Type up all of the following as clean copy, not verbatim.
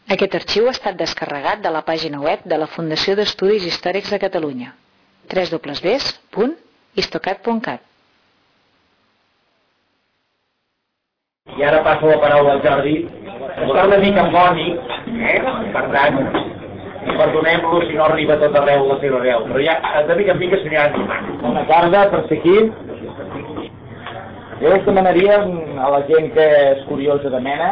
Aquest arxiu ha estat descarregat de la pàgina web de la Fundació d'Estudis Històrics de Catalunya, www.histocat.cat. I ara passo la paraula al Jordi. Està una mica bònic, per tant, perdonem-lo si no arriba tot arreu la seva veu, però ja de mica en mica s'anirà animant. Bona tarda, per ser aquí. Jo us demanaria a la gent que és curiosa de mena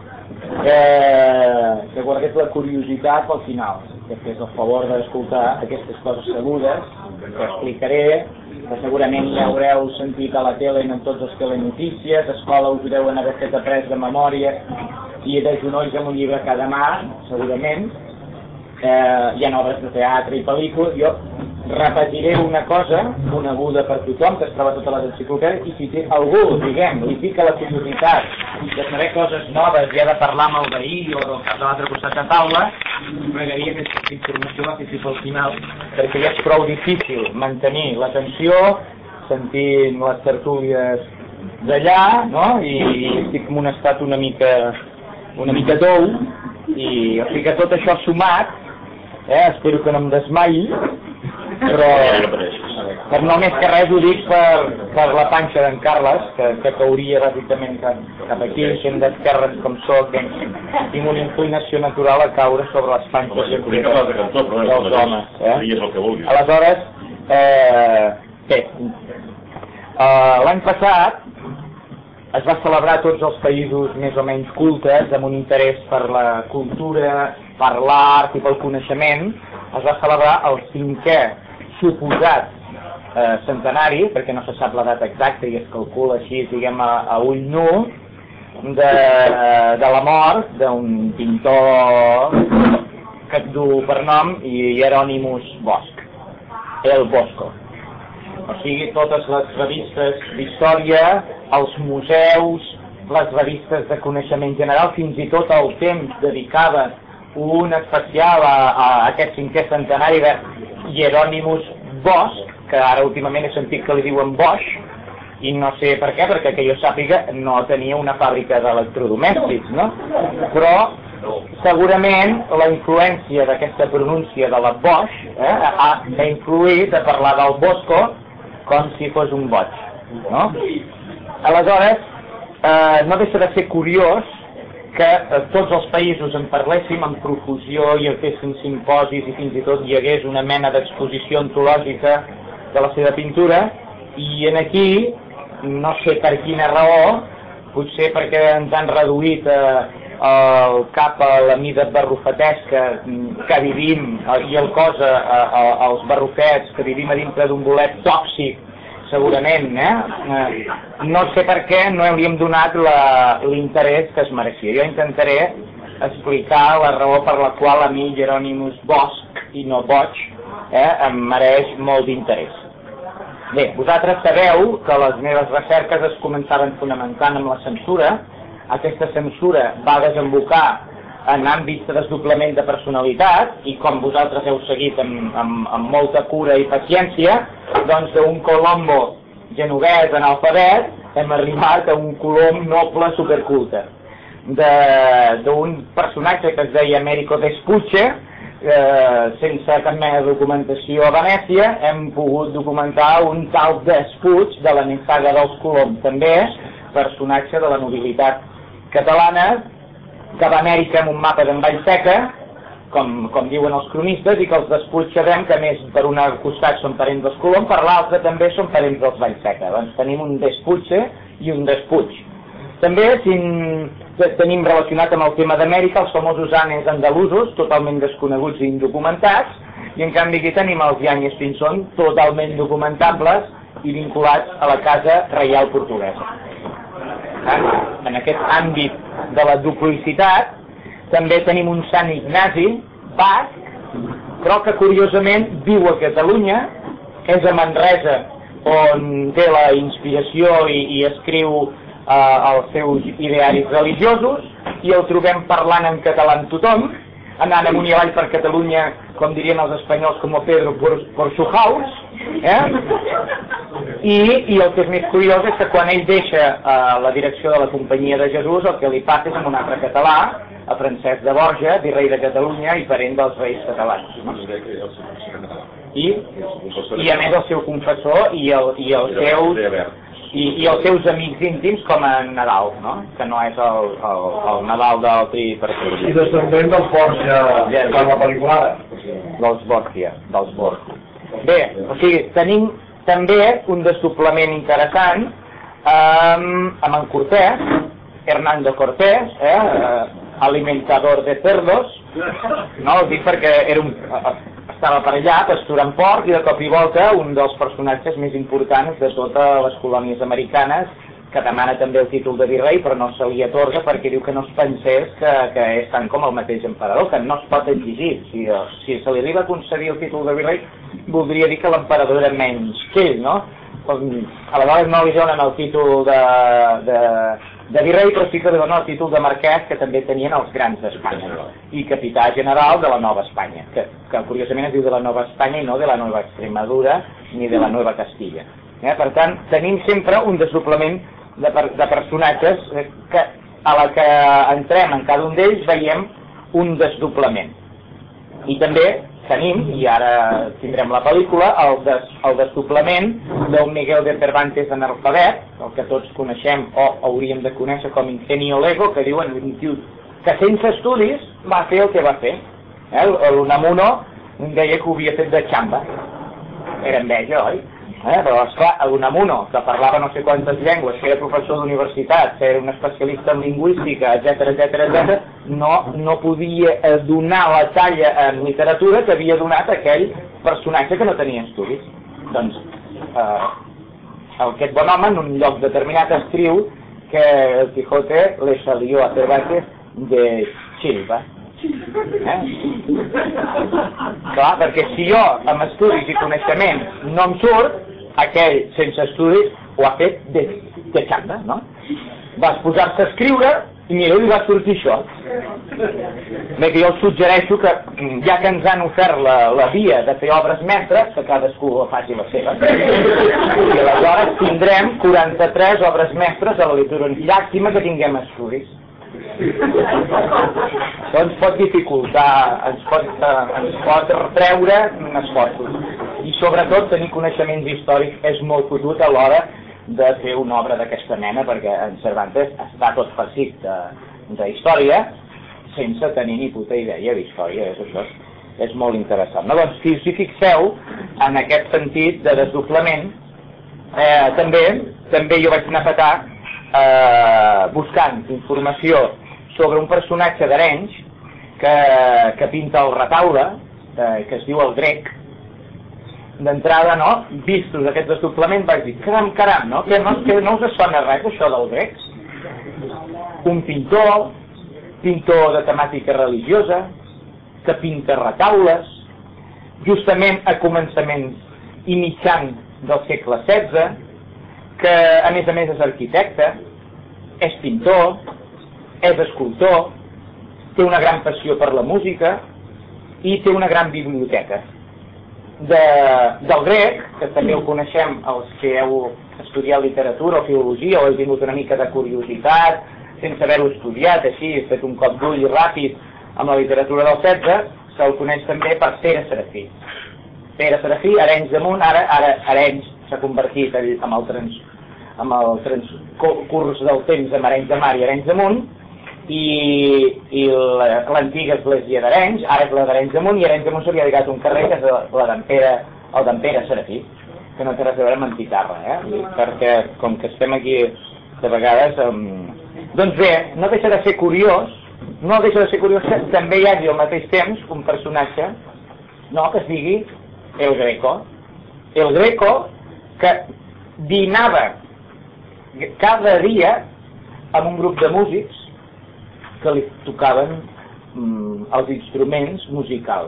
que guardés la curiositat pel final, que fes el favor d'escoltar aquestes coses sabudes que explicaré, que segurament ja haureu sentit a la tele en tots els telenotícies, a escola us ho deuen haver fet après de memòria i de genolls amb un llibre cada mà, segurament. Hi ha obres de teatre i pel·lícules. Jo repetiré una cosa coneguda per tothom, que es troba a totes les enciclopèdies, i si algú, diguem, li fica la curiositat de saber coses noves i ha de parlar amb el veí o del cap de l'altre costat de taula, pregaria que aquesta informació la fessi pel final, perquè ja és prou difícil mantenir l'atenció sentint les tertúlies d'allà, no? I estic en un estat una mica tou, i o sigui que tot això sumat, espero que no em desmai, però per no més que res ho dic per la panxa d'en Carles, que cauria bàsicament cap aquí, sent d'esquerres com soc, tinc una inclinació natural a caure sobre les panxes dels homes. Aleshores, bé, l'any passat es va celebrar a tots els països més o menys cultes, amb un interès per la cultura, per l'art i pel coneixement. Es va celebrar el 5è suposat centenari, perquè no se sap la data exacta i es calcula així, diguem, a ull nu, de la mort d'un pintor que du per nom Hieronymus Bosch, el Bosco. O sigui, totes les revistes d'història, els museus, les revistes de coneixement general, fins i tot el temps dedicava un especial a aquest 5è centenari de Hieronymus Bosch, que ara últimament he sentit que li diuen Bosch, i no sé per què, perquè que jo sàpiga no tenia una fàbrica d'electrodomèstics, no? Però segurament la influència d'aquesta pronúncia de la Bosch ha influït a parlar del Bosco com si fos un boig, no? Aleshores, no deixa de ser curiós que tots els països en parléssim amb profusió i en fessin simposis i fins i tot hi hagués una mena d'exposició ontològica de la seva pintura, i en aquí, no sé per quina raó, potser perquè ens han reduït el cap a la mida barrufetesca que vivim i el cos als barrufets que vivim a dintre d'un bolet tòxic, segurament, no sé per què no li hem donat l'interès que es mereixia. Jo intentaré explicar la raó per la qual a mi Hieronymus Bosch i no Bosch em mereix molt d'interès. Bé, vosaltres sabeu que les meves recerques es començaven fonamentant amb la censura. Aquesta censura va desembocar en àmbits de desdoblament de personalitat i com vosaltres heu seguit amb molta cura i paciència, doncs d'un Colombo genovès analfabet hem arribat a un Colom noble superculte. D'un personatge que es deia Américo Vespucci, sense cap mena de documentació a Venècia, hem pogut documentar un tal Despuig de la nissaga dels Colom, també personatge de la nobilitat catalana, que va a Amèrica amb un mapa d'en Vallseca, com diuen els cronistes, i que els Despuig sabem que més per un costat són parents dels Colom, per l'altre també són parents dels Vallseca. Doncs tenim un Despuig i un Despuig. També tenim relacionat amb el tema d'Amèrica els famosos anes andalusos, totalment desconeguts i indocumentats, i en canvi aquí tenim els Yáñez Pinzón, totalment documentables i vinculats a la casa reial portuguesa. En aquest àmbit de la duplicitat també tenim un Sant Ignasi basc, però que curiosament viu a Catalunya, és a Manresa on té la inspiració i escriu els seus idearis religiosos, i el trobem parlant en català amb tothom, anant amunt i avall per Catalunya, com dirien els espanyols, com Pedro por su house, i el que és més curiós és que quan ell deixa la direcció de la Companyia de Jesús, el que li passa és amb un altre català, a Francesc de Borja, virrei de Catalunya i parent dels reis catalans. No? I a més el seu confessor i els seus amics íntims com a Nadal, no? Que no és el Nadal del tripartit. I descendent dels Borja, per la pel·lícula. Dels Borja. Bé, o sigui, tenim també un desdoblament interessant amb en Cortés, Hernando Cortés, alimentador de cerdos, no? Ho dic perquè estava per allà pasturant porc i de cop i volta un dels personatges més importants de totes les colònies americanes, que demana també el títol de virrei però no se li atorga perquè diu que no es pensés que és tant com el mateix emperador, que no es pot exigir. Si se li arriba a concedir el títol de virrei voldria dir que l'emperador era menys que ell, no? Aleshores no li donen el títol de virrei, però sí que li donen el títol de marquès que també tenien els grans d'Espanya i capità general de la Nova Espanya, que curiosament es diu de la Nova Espanya i no de la Nova Extremadura ni de la Nova Castilla. Per tant, tenim sempre un desdoblament de personatges que a la que entrem en cada un d'ells veiem un desdoblament. I també tenim, i ara tindrem la pel·lícula, el desdoblament d'un Miguel de Cervantes analfabet, el que tots coneixem o hauríem de conèixer com Ingenio Lego, que diuen que sense estudis va fer el que va fer. L'Unamuno deia que ho havia fet de xamba. Era enveja, oi? Però esclar, l'Unamuno, que parlava no sé quantes llengües, que era professor d'universitat, que era un especialista en lingüística, etc., no podia donar la talla en literatura que havia donat aquell personatge que no tenia estudis. Doncs aquest bon home en un lloc determinat escriu que el Quijote le salió a Cervantes de Chilva. Clar, perquè si jo amb estudis i coneixement no em surt, aquell sense estudis ho ha fet de xanda, no? Vas posar-se a escriure i mira, li va sortir això. Bé, que jo els suggereixo que ja que ens han ofert la via de fer obres mestres, que cadascú faci la seva. I aleshores tindrem 43 obres mestres a la literatura. Llàstima que tinguem estudis. Això ens pot dificultar, ens pot treure esforços. I sobretot tenir coneixements històrics és molt fotut a l'hora de fer una obra d'aquesta mena, perquè en Cervantes està tot farcit d'història sense tenir ni puta idea d'història. Això és molt interessant. No, doncs, si us hi fixeu, en aquest sentit de desdoblament, també jo vaig anar a petar buscant informació sobre un personatge d'Arenys que pinta el retaule, que es diu el Grec. D'entrada, no? Vistos aquest desdoblament, vaig dir, caram, no? Que no us sona res, això del Grec? Un pintor de temàtica religiosa, que pinta retaules, justament a començaments i mitjan del segle XVI, que a més és arquitecte, és pintor, és escultor, té una gran passió per la música i té una gran biblioteca. Del grec, que també ho coneixem els que heu estudiat literatura o filologia o heu tingut una mica de curiositat sense haver-ho estudiat, així, he fet un cop d'ull ràpid amb la literatura del XVI, se'l coneix també per Pere Serafí. Pere Serafí, Arenys de Munt, ara Arenys s'ha convertit amb el transcurs del temps en Arenys de Mar i Arenys de Munt, i l'antiga església d'Arenys, ara és la d'Arenys de Munt, i Arenys de Munt s'havia dedicat un carrer que és el d'en Pere Serafí, que no té res a veure amb Anticarra, perquè com que estem aquí de vegades... Doncs bé, no deixa de ser curiós que també hi hagi al mateix temps un personatge que es digui El Greco. El Greco que dinava cada dia amb un grup de músics que li tocaven els instruments musicals,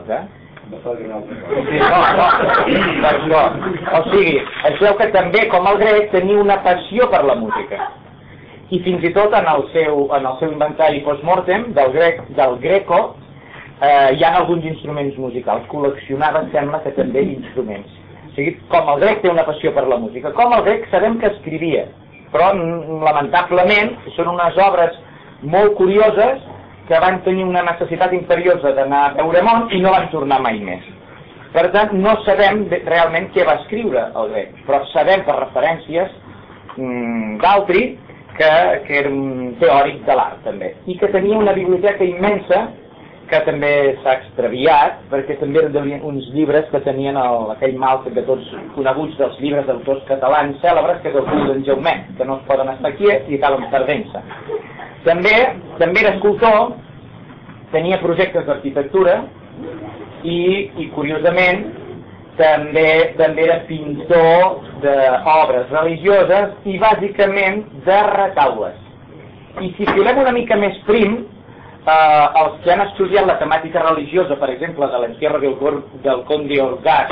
O sigui, es veu que també, com el grec, tenia una passió per la música. I fins i tot en el seu inventari post-mortem del Greco hi ha alguns instruments musicals. Col·leccionava, sembla que també instruments. O sigui, com el grec té una passió per la música. Com el grec sabem que escrivia, però lamentablement són unes obres molt curioses que van tenir una necessitat imperiosa d'anar a veure món i no van tornar mai més. Per tant, no sabem realment què va escriure el grec, però sabem per referències d'altri que era un teòric de l'art també, i que tenia una biblioteca immensa que també s'ha extraviat, perquè també eren uns llibres que tenien aquell mal de tots coneguts dels llibres d'autors catalans cèlebres, que és el cul d'en Jaumet, que no es poden estar quiets i acaben perdent-se. També era escultor, tenia projectes d'arquitectura i curiosament també era pintor d'obres religioses i bàsicament de retaules. I si filem una mica més prim, els que han estudiat la temàtica religiosa, per exemple, de l'Encierro del Conde Orgaz,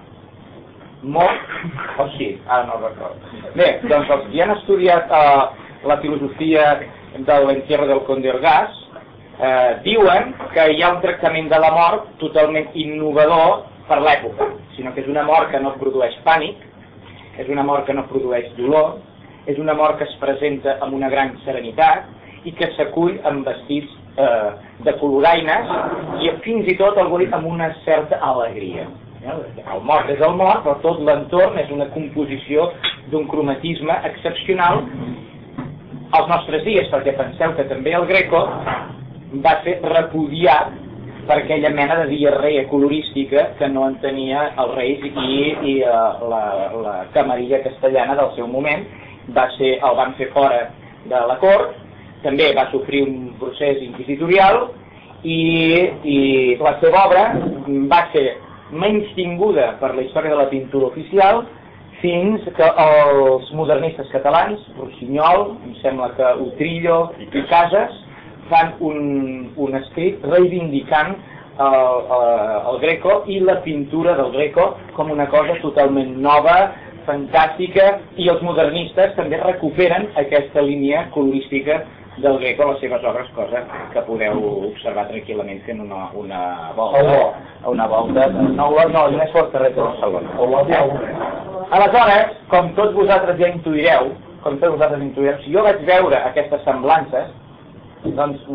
ara no ho recordo. Bé, doncs els que han estudiat la filosofia de l'Encierro del Conde Orgaz diuen que hi ha un tractament de la mort totalment innovador per l'època, sinó que és una mort que no produeix pànic, és una mort que no produeix dolor, és una mort que es presenta amb una gran serenitat i que s'acull amb vestits de coloraines i fins i tot algú amb una certa alegria. El mort és el mort, però tot l'entorn és una composició d'un cromatisme excepcional als nostres dies, perquè penseu que també el Greco va ser repudiat per aquella mena de diarrea colorística que no en tenia els reis i la camarilla castellana del seu moment. El van fer fora de la cort, també va sofrir un procés inquisitorial i la seva obra va ser menystinguda per la història de la pintura oficial fins que els modernistes catalans, Rossinyol, em sembla que Utrillo i Casas, fan un escrit reivindicant el Greco i la pintura del Greco com una cosa totalment nova, fantàstica, i els modernistes també recuperen aquesta línia colorística del Greco a les seves obres, cosa que podeu observar tranquil·lament fent una volta no és el carrer de Barcelona. Aleshores, com tots vosaltres ja intuireu, si jo vaig veure aquestes semblances, doncs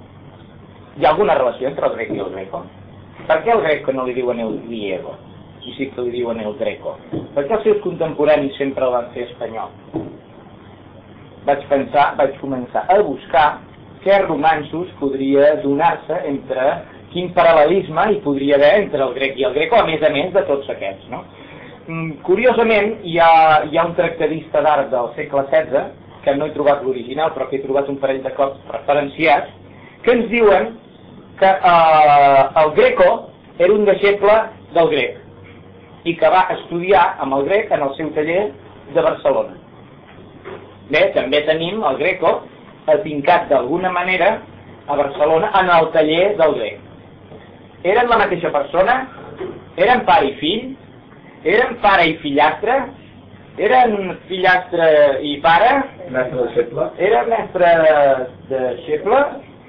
hi ha alguna relació entre el grec i el greco? Per què el greco no li diuen el griego i sí que li diuen el greco? Per què els seus contemporanis sempre el van fer espanyol? Vaig començar a buscar què romanços podria donar-se entre quin paral·lelisme hi podria haver entre el grec i el greco, a més de tots aquests, no? Curiosament, hi ha un tractadista d'art del segle XVI, que no he trobat l'original, però que he trobat un parell de cops referenciats, que ens diuen que el Greco era un deixeble del grec i que va estudiar amb el grec en el seu taller de Barcelona. Bé, també tenim el Greco afincat d'alguna manera a Barcelona en el taller del grec. Eren la mateixa persona? Eren pare i fill? Eren pare i fillastre? Eren fillastre i pare? Mestre de Xeple? Era mestre de Xeple?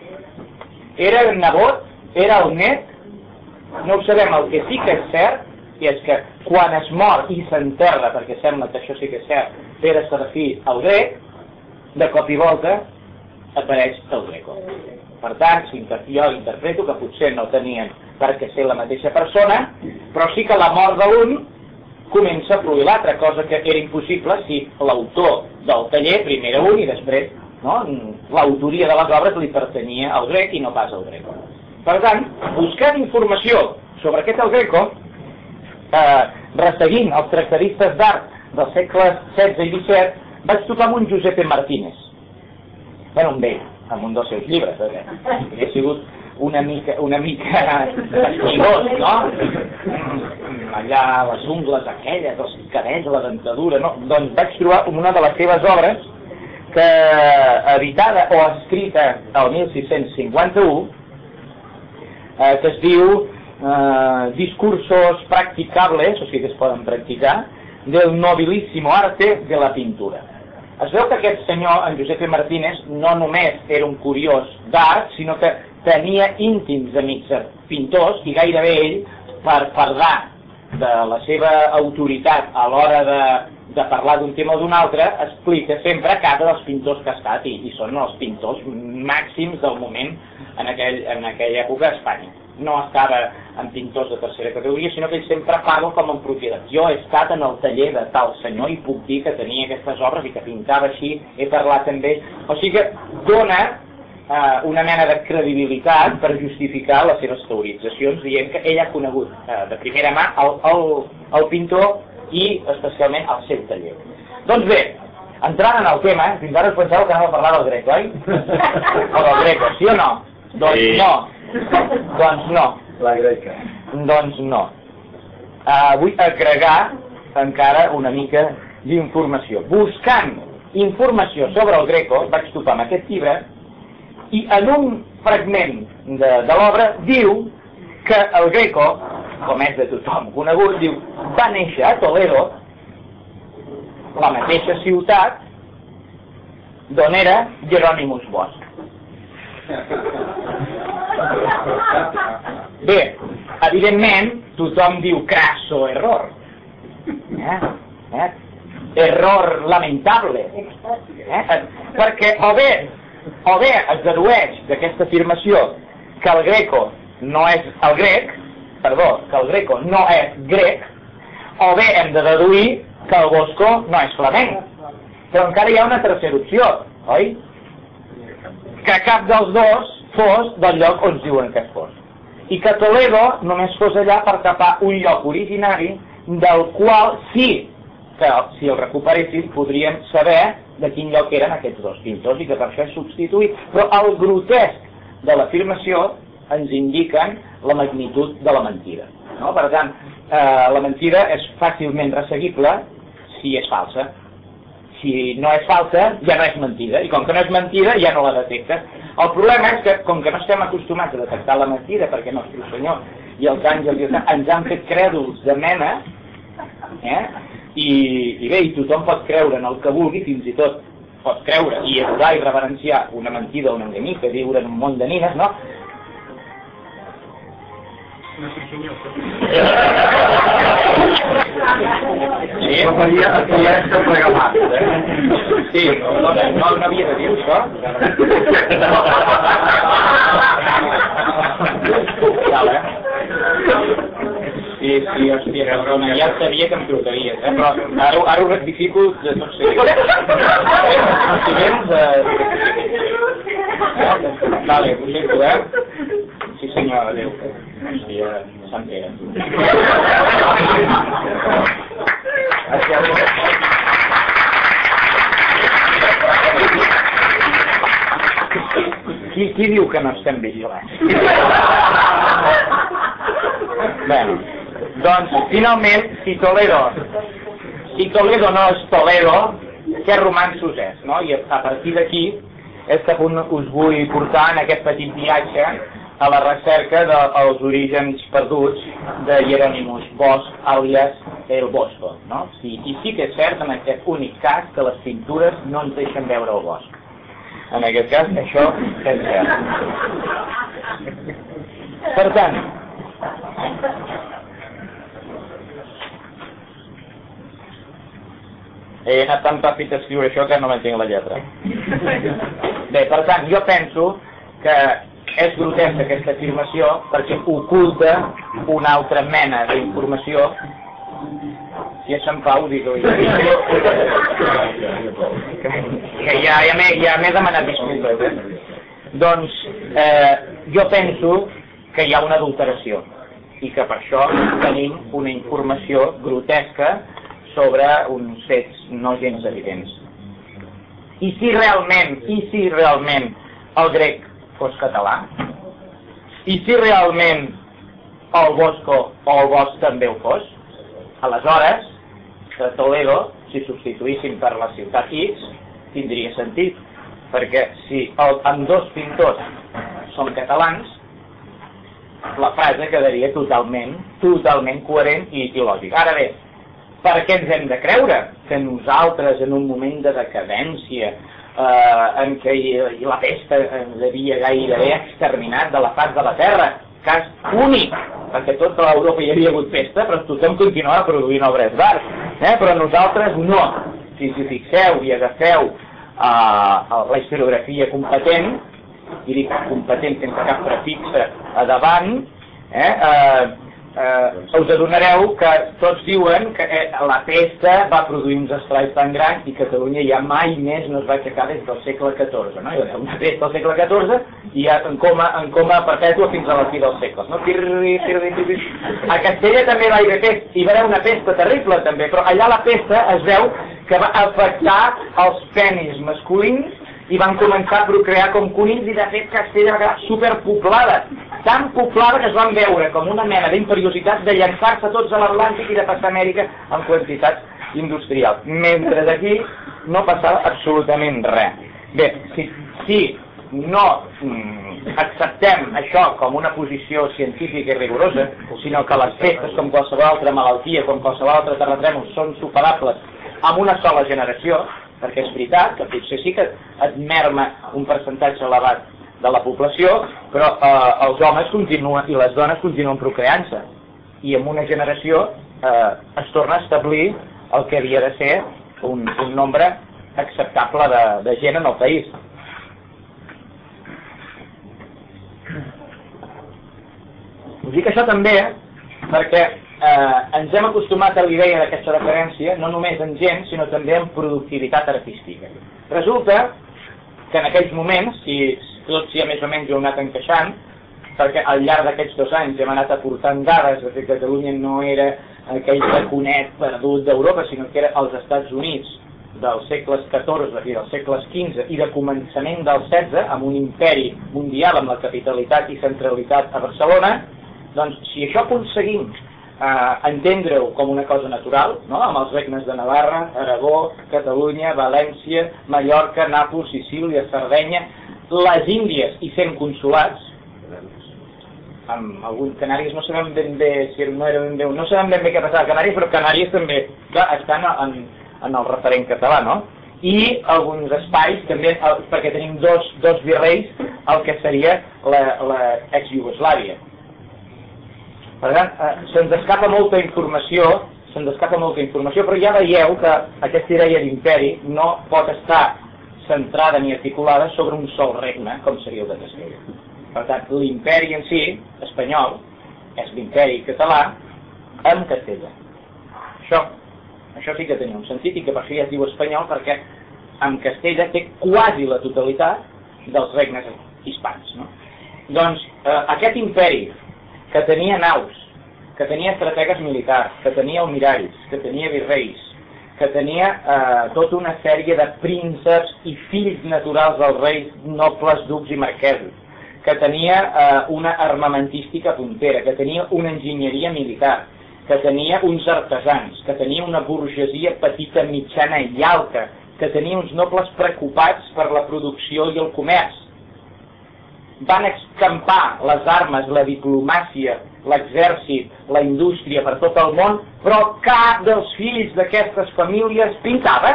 Era el nebot? Era el net? No ho sabem. El que sí que és cert és que quan es mor i s'enterra, perquè sembla que això sí que és cert, Pere Serafí el grec, de cop i volta apareix el Greco. Per tant, jo interpreto que potser no tenien per què ser la mateixa persona, però sí que la mort de l'un comença a fluir l'altre, cosa que era impossible si l'autor del taller primer era un i després l'autoria de les obres li pertanyia al grec i no pas al Greco. Per tant, buscant informació sobre aquest el Greco, resseguint els tractadistes d'art dels segles XVI i XVII, vaig tocar amb un Giuseppe Martínez. Amb ell, amb un dels seus llibres, he sigut una mica estigós, no? Allà les ungles aquelles, els cabells, la dentadura, no? Doncs vaig trobar una de les seves obres que, editada o escrita el 1651, que es diu Discursos practicables, o sigui que es poden practicar, del nobilíssimo arte de la pintura. Es veu que aquest senyor, en Giuseppe Martínez, no només era un curiós d'art, sinó que tenia íntims amics pintors i gairebé ell, per dar de la seva autoritat a l'hora de parlar d'un tema o d'un altre, explica sempre cada dels pintors que ha estat, i són els pintors màxims del moment en aquella època a Espanya. No estava en pintors de tercera categoria, sinó que ell sempre parla com en propietat. Jo he estat en el taller de tal senyor i puc dir que tenia aquestes obres i que pintava així, he parlat amb ell. O sigui que dona una mena de credibilitat per justificar les seves teoritzacions, dient que ell ha conegut de primera mà el pintor i especialment el seu taller. Doncs bé, entrant en el tema, fins ara us pensàveu que anàvem a parlar del Greco, oi? O del Greco, sí o no? Doncs no. Doncs no. La greca. Doncs no. Vull agregar encara una mica d'informació. Buscant informació sobre el Greco, vaig topar amb aquest llibre, i en un fragment de l'obra diu que el Greco, com és de tothom conegut, diu, va néixer a Toledo, la mateixa ciutat d'on era Jerònimus Bosch. Bé, evidentment, tothom diu crasso error. Error lamentable. Perquè o bé es dedueix d'aquesta afirmació que el Greco no és el grec, que el Greco no és grec, o bé hem de deduir que el Bosco no és flamenc. Però encara hi ha una tercera opció, oi? Que cap dels dos fos del lloc on diuen que es fos. I que Toledo només fos allà per tapar un lloc originari del qual sí que si el recuperessin podríem saber de quin lloc eren aquests dos pintors i que per això és substituït. Però el grotesc de l'afirmació ens indiquen la magnitud de la mentida. No? Per tant, la mentida és fàcilment resseguible si és falsa. Si no és falsa, ja no és mentida. I com que no és mentida, ja no la detectes. El problema és que, com que no estem acostumats a detectar la mentida, perquè Nostre Senyor i els àngels ens han fet crèduls de mena, i bé, i tothom pot creure en el que vulgui, fins i tot pot creure i adorar i reverenciar una mentida o un enganyí, que viure en un món de nines, no? Sí, sí, no havia de dir això. Sí, hòstia, cabrona, ja sabia que em trucaries, però ara ho rectifico de tot seguit. Si vens, vale, ho sento, Sí, senyor, adéu. Hòstia, Sant Pere. Qui diu que no estem vigilants? Bé, doncs, finalment, si Toledo no és Toledo, què romanços és, no? I a partir d'aquí és que us vull portar en aquest petit viatge a la recerca dels orígens perduts de Jerònimus Bosch, àlies el Bosco, no? I sí que és cert en aquest únic cas que les pintures no ens deixen veure el bosc. En aquest cas, això és cert. Per tant, he anat tan ràpid a escriure això que no m'entenc la lletra. Bé, per tant, jo penso que és grotesca aquesta afirmació perquè oculta una altra mena d'informació. Si és Sant Pau, digue-li. Que ja m'he demanat disculpes. Doncs jo penso que hi ha una adulteració i que per això tenim una informació grotesca sobre uns fets no gens evidents. I si realment el grec fos català, i si realment el Bosco o el Bosch també ho fos, aleshores que Toledo, si substituïssin per la ciutat X, tindria sentit, perquè si ambdós pintors són catalans, la frase quedaria totalment coherent i lògic. Ara bé, per què ens hem de creure que nosaltres en un moment de decadència en què la pesta ens havia gairebé exterminat de la faç de la terra, cas únic perquè tota Europa hi havia hagut festa, però tothom continuava produint obres d'art, però nosaltres no. Si us fixeu i agafeu la historiografia competent, i dic competent sense cap prefixe a davant, us adonareu que tots diuen que la pesta va produir uns estralls tan grans i Catalunya ja mai més no es va aixecar des del segle XIV, no? Hi va una pesta al segle XIV i ja en coma perpètua fins a la fi dels segles, no? A Castella també va haver pesta, hi va haver una pesta terrible també, però allà la pesta es veu que va afectar els penis masculins i van començar a procrear com conills i de fet Castella va quedar superpoblada, tan poblada que es van veure com una mena d'imperiositat de llançar-se tots a l'Atlàntic i de passar a Amèrica en quantitats industrials, mentre aquí no passava absolutament res. Bé, si no acceptem això com una posició científica i rigorosa, sinó que les pestes, com qualsevol altra malaltia, com qualsevol altre terratrèmol, són superables amb una sola generació, perquè és veritat que potser sí que et merma un percentatge elevat de la població, però els homes continuen i les dones continuen procreant-se i en una generació es torna a establir el que havia de ser un nombre acceptable de gent en el país. Us dic això també perquè ens hem acostumat a l'idea d'aquesta referència no només en gent, sinó també en productivitat artística. Resulta que en aquells moments, si tot ja més o menys ho hem anat encaixant, perquè al llarg d'aquests 2 anys hem anat aportant dades de que Catalunya no era aquell raconet perdut d'Europa, sinó que era als Estats Units dels segles XIV i dels segles XV i de començament del XVI, amb un imperi mundial amb la capitalitat i centralitat a Barcelona, doncs si això aconseguim entendre-ho com una cosa natural, no? Amb els regnes de Navarra, Aragó, Catalunya, València, Mallorca, Nàpols, Sicília, Sardenya, les Índies i 100 consolats, amb alguns Canàries no sabem ben bé si no era ben bé, no sabem ben bé què passava a Canàries, però Canàries també estan en el referent català, no? I alguns espais també, perquè tenim dos virreis el que seria l'ex-Iugoslàvia. Per tant, se'ns escapa molta informació, però ja veieu que aquesta idea d'imperi no pot estar centrada ni articulada sobre un sol regne, com seria el de Castella. Per tant, l'imperi en si, espanyol, és l'imperi català amb Castella. Això sí que tenia un sentit i que per això ja es diu espanyol, perquè amb Castella té quasi la totalitat dels regnes hispans, no? Doncs aquest imperi que tenia naus, que tenia estrategues militars, que tenia almiralls, que tenia virreis, que tenia tota una sèrie de prínceps i fills naturals dels reis, nobles, ducs i marquesos, que tenia una armamentística puntera, que tenia una enginyeria militar, que tenia uns artesans, que tenia una burgesia petita, mitjana i alta, que tenia uns nobles preocupats per la producció i el comerç. Van escampar les armes, la diplomàcia, l'exèrcit, la indústria per tot el món, però cap dels fills d'aquestes famílies pintava.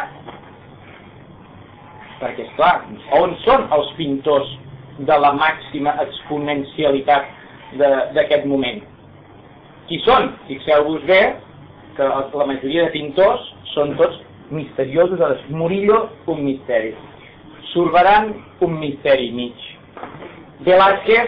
Perquè, esclar, on són els pintors de la màxima exponencialitat d'aquest moment? Qui són? Fixeu-vos bé que la majoria de pintors són tots misteriosos. Murillo, un misteri. Zurbarán, un misteri mig. Velázquez,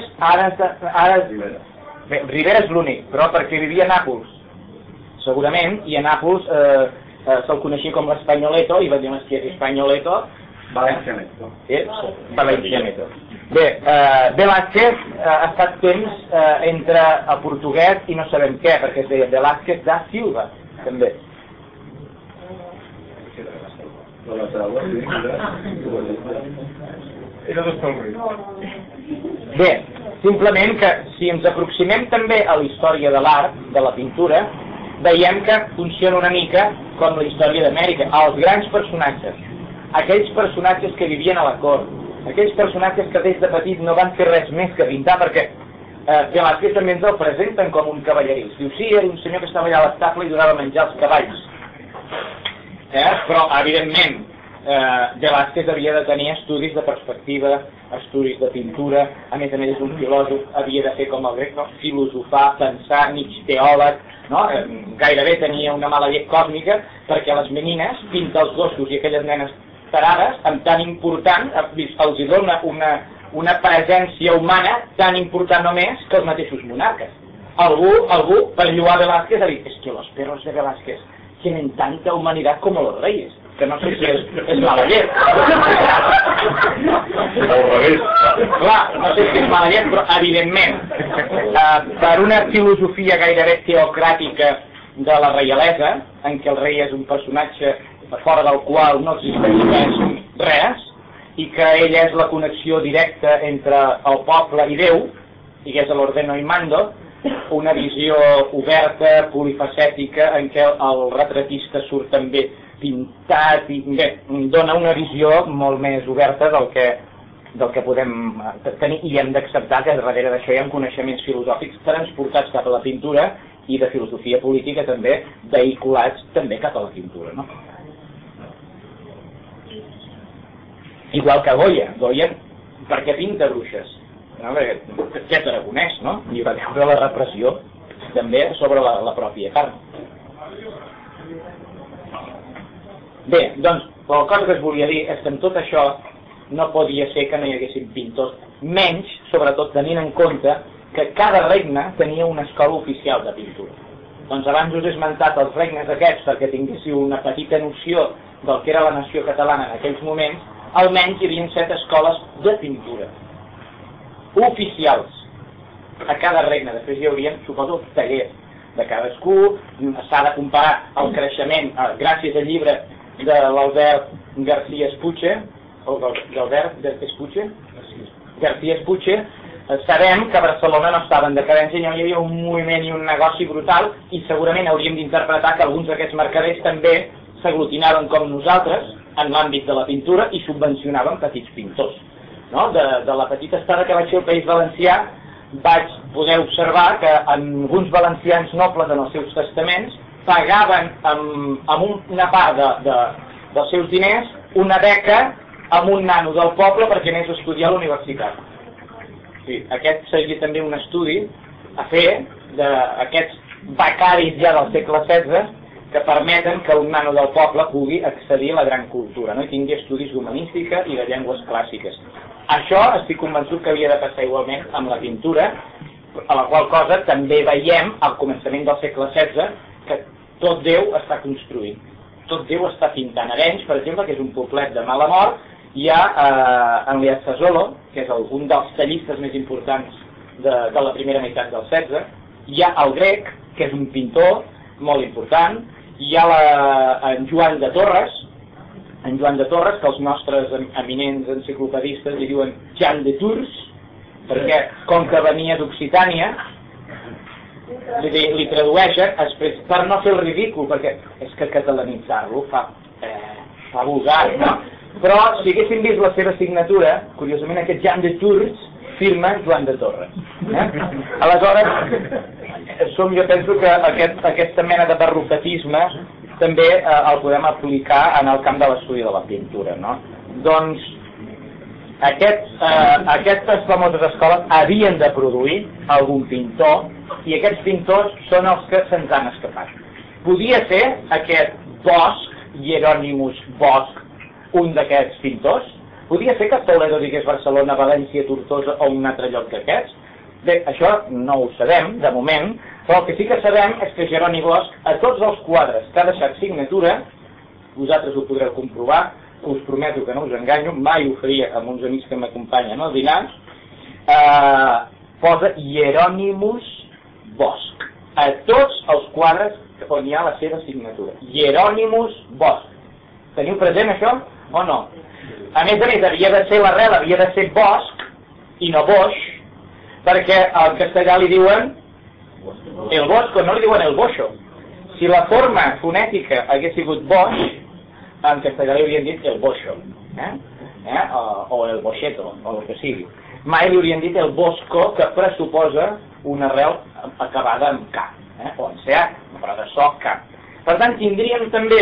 Rivera és l'únic, però perquè vivia a Nàpols, segurament, i a Nàpols se'l coneixia com l'Espanyoleto, i va dir, hòstia, Espanyoleto, Valencianeto. Valencianeto. Bé, Velázquez ha estat temps entre el portuguès i no sabem què, perquè es deia Velázquez da Silva, també. Bé, simplement que si ens aproximem també a la història de l'art, de la pintura, veiem que funciona una mica com la història d'Amèrica. Els grans personatges, aquells personatges que vivien a la cort, aquells personatges que des de petit no van fer res més que pintar, perquè Velázquez també ens el presenten com un cavalleril. Diu, sí, era un senyor que estava allà a l'estable i donava menjar als cavalls. Però, evidentment, Velázquez havia de tenir estudis de perspectiva, estudis de pintura, a més és un filòsof, havia de fer com el grec, no? Filosofar, pensar, mig teòleg, no? Gairebé tenia una mala llet còsmica perquè les menines pinta els gossos i aquelles nenes tarades, amb tan important, els dona una presència humana tan important només que els mateixos monarques. Algú per lloar Velázquez ha dit, es que los perros de Velázquez tienen tanta humanidad como los reyes, que no sé si és mala llet. Al revés. Clar, no sé si és mala llet, però evidentment, per una filosofia gairebé teocràtica de la reialesa, en què el rei és un personatge fora del qual no existeix res, i que ella és la connexió directa entre el poble i Déu, i que és l'ordeno i mando, una visió oberta, polifacètica, en què el retratista surt també pintat i bé, dona una visió molt més oberta del que podem tenir, i hem d'acceptar que darrere d'això hi ha coneixements filosòfics transportats cap a la pintura i de filosofia política també vehiculats també cap a la pintura, no? Igual que Goya, per què pinta bruixes? No, perquè és aragonès, no? I va veure la repressió també sobre la pròpia carn. Bé, doncs, la cosa que es volia dir és que amb tot això no podia ser que no hi haguessin pintors, menys, sobretot tenint en compte que cada regne tenia una escola oficial de pintura. Doncs abans us he esmentat els regnes aquests perquè tinguéssiu una petita noció del que era la nació catalana en aquells moments. Almenys hi havia 7 escoles de pintura oficials a cada regne. Després hi haurien, suposo, tallers de cadascú. S'ha de comparar el creixement, gràcies al llibre de l'Albert García Espuche, o d'Albert Espuche, García Espuche, sabem que Barcelona no estava en decadència, hi havia un moviment i un negoci brutal, i segurament hauríem d'interpretar que alguns d'aquests mercaders també s'aglutinaven com nosaltres en l'àmbit de la pintura i subvencionaven petits pintors. No? De la petita estada que vaig fer al País Valencià vaig poder observar que alguns valencians nobles en els seus testaments pagaven amb una part dels seus diners una beca amb un nano del poble perquè anés a estudiar a la universitat. Sí, aquest seria també un estudi a fer d'aquests becaris ja del segle XVI que permeten que un nano del poble pugui accedir a la gran cultura, no? I tingui estudis d'humanística i de llengües clàssiques. Això estic convençut que havia de passar igualment amb la pintura, a la qual cosa també veiem al començament del segle XVI que tot Déu està construint, tot Déu està pintant. Arenys, per exemple, que és un poblet de Malamort, hi ha en Liazzasolo, que és un dels tallistes més importants de la primera meitat del XVI, hi ha el Grec, que és un pintor molt important, hi ha en Joan de Torres, que els nostres eminents enciclopedistes li diuen Jean de Tours, perquè com que venia d'Occitània, li tradueixen per no fer el ridícul, perquè és que catalanitzar-lo fa vulgar, no? Però si haguéssim vist la seva signatura, curiosament aquest Jean de Tours firma Joan de Torres. Aleshores, jo penso que aquesta mena de barrocatisme també el podem aplicar en el camp de l'estudi de la pintura, no? Doncs aquestes famoses escoles havien de produir algun pintor i aquests pintors són els que se'ns han escapat. Podia ser aquest Bosch, Hieronymus Bosch, un d'aquests pintors? Podia ser que Toledo digués Barcelona, València, Tortosa o un altre lloc d'aquests? Bé, això no ho sabem, de moment, però el que sí que sabem és que Jeroni Bosch, a tots els quadres que ha deixat signatura, vosaltres ho podreu comprovar, us prometo que no us enganyo, mai ho faria amb uns amics que m'acompanyen al dinar, posa Hieronymus Bosch. A tots els quadres on hi ha la seva signatura. Hieronymus Bosch. Teniu present això o no? A més, havia de ser l'arrel, havia de ser Bosch i no Bosch, perquè al castellà li diuen el Bosco, no li diuen el Boixo. Si la forma fonètica hagués sigut Bosch, en castellà li haurien dit el Boixo, o el Boixeto, o el que sigui. Mai li haurien dit el Bosco, que pressuposa una arrel acabada en K, o en CH, però de so K. Per tant, tindríem també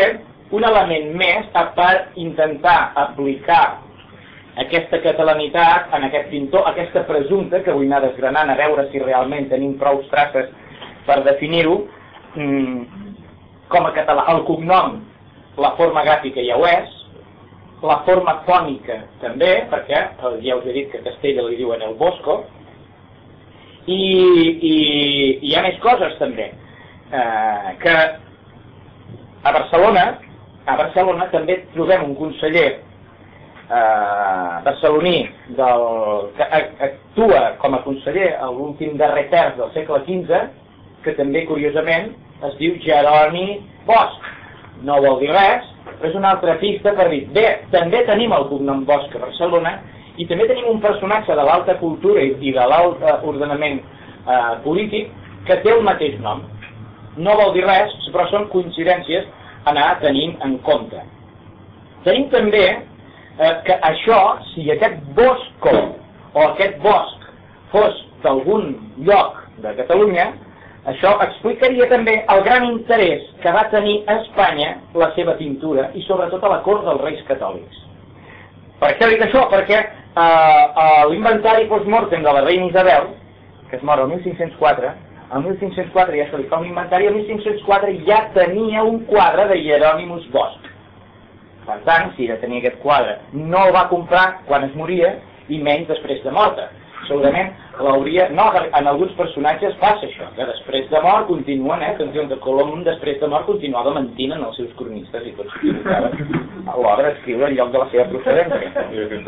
un element més per intentar aplicar aquesta catalanitat en aquest pintor, aquesta presumpta, que vull anar desgranant a veure si realment tenim prou traces per definir-ho, com a català. El cognom, la forma gràfica ja ho és, la forma fònica també, perquè ja us he dit que a Castella li diuen el Bosco, i hi ha més coses també, que a Barcelona també trobem un conseller barceloní que actua com a conseller a l'últim darrer terç del segle XV, que també curiosament es diu Jeroni Bosch. No vol dir res, però és una altra pista per dir, bé, també tenim el cognom Bosch a Barcelona i també tenim un personatge de l'alta cultura i de l'alt ordenament polític que té el mateix nom. No vol dir res, però són coincidències a anar tenint en compte. Tenim també que això, si aquest Bosco o aquest Bosc fos d'algun lloc de Catalunya, això explicaria també el gran interès que va tenir a Espanya la seva pintura i sobretot a la cort dels Reis Catòlics. Per què dic això? Perquè l'inventari post-mortem de la reina Isabel, que es mor el 1504, el 1504 ja se li fa un inventari, el 1504 ja tenia un quadre de Hieronymus Bosch. Per tant, si ja tenia aquest quadre, no el va comprar quan es moria i menys després de morta. Segurament l'hauria... No, en alguns personatges passa això, que després de mort continuen, Cancions de Colom, després de mort continuava mentint en els seus cronistes i tots s'equivocaven a l'hora d'escriure el lloc de la seva procedència.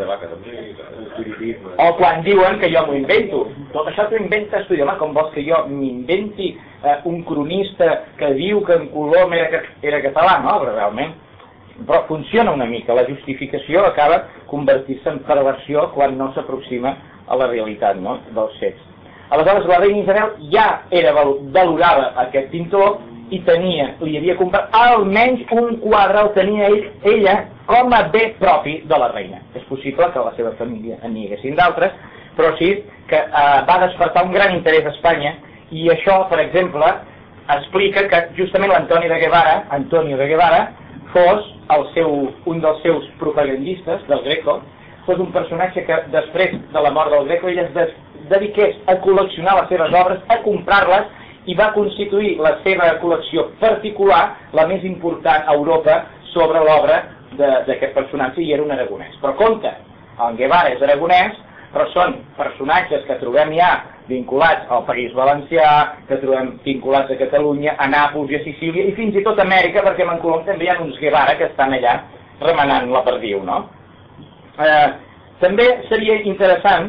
O quan diuen que jo m'ho invento. Tot això t'ho inventes tu, home, com vols que jo m'inventi un cronista que diu que en Colom era català, no? Però realment... Però funciona una mica, la justificació acaba convertir-se en perversió quan no s'aproxima a la realitat, no?, dels fets. Aleshores, la reina Isabel ja valorava aquest pintor i li havia comprat almenys un quadre, el tenia ella com a bé propi de la reina. És possible que la seva família n'hi haguessin d'altres, però sí que va despertar un gran interès a Espanya i això, per exemple, explica que justament l'Antonio de Guevara fos un dels seus propagandistes del Greco, fos un personatge que després de la mort del Greco ell es dediqués a col·leccionar les seves obres, a comprar-les i va constituir la seva col·lecció particular, la més important a Europa, sobre l'obra d'aquest personatge, i era un aragonès. Però compte, en Guevara és aragonès, però són personatges que trobem ja vinculats al País Valencià, que trobem vinculats a Catalunya, a Nàpols i a Sicília, i fins i tot a Amèrica, perquè en Colom també hi ha uns Guevara que estan allà remenant la perdiu, no? També seria interessant